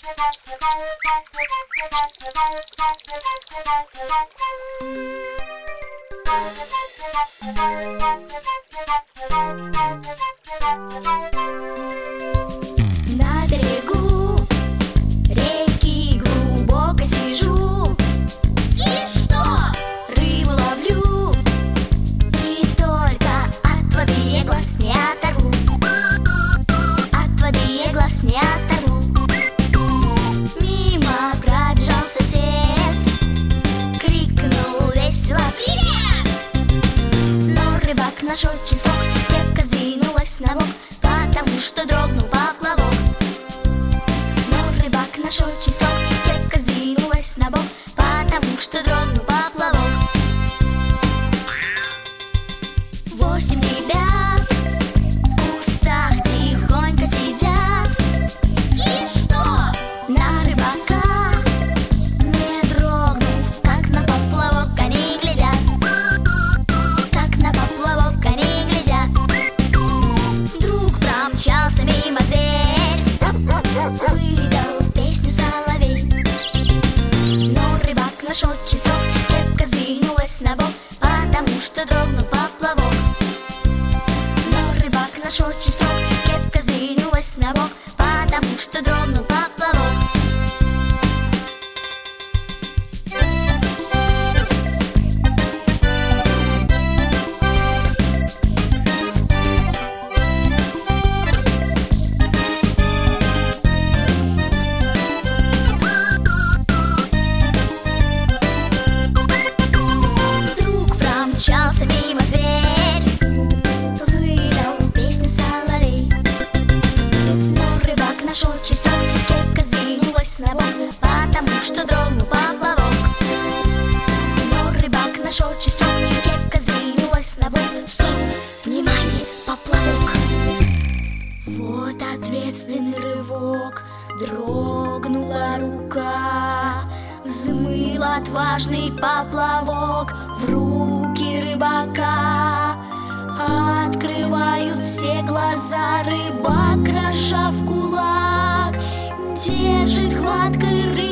На берегу реки глубоко сижу. И что? Рыбу ловлю, и только от воды я глаз не оторву. От воды я глаз не оторву. Мимо пробежал сосед, крикнул весело: «Привет!» Но рыбак наш очень строг, кепка сдвинулась на бок, потому что дрогнул поплавок. Но рыбак наш очень строг, кепка сдвинулась на бок, потому что дрогнул поплавок. 8 ребят в кустах тихонько сидят. И что? На рыбака, не дрогнув, как на поплавок они глядят. Как на поплавок они глядят. Вдруг промчался мимо зверь, выдал песню соловей. Но рыбак наш очень строг, кепка сдвинулась на бок, потому что дрогнул поплавок. Но рыбак наш очень строг, кепка сдвинулась на бок, потому что дрогнул поплавок. Вдруг промчался мимо зверь, выдал песню соловей. Но рыбак наш очень строг, кепка сдвинулась на бок, потому что дрогнул поплавок. Но рыбак наш очень строг, кепка сдвинулась на бок. Стоп! Внимание! Поплавок! Вот ответственный рывок, дрогнула рука, взмыл отважный поплавок в руки рыбака. Открывают все глаза, рыбак, разжав кулак, держит хваткой рыбу.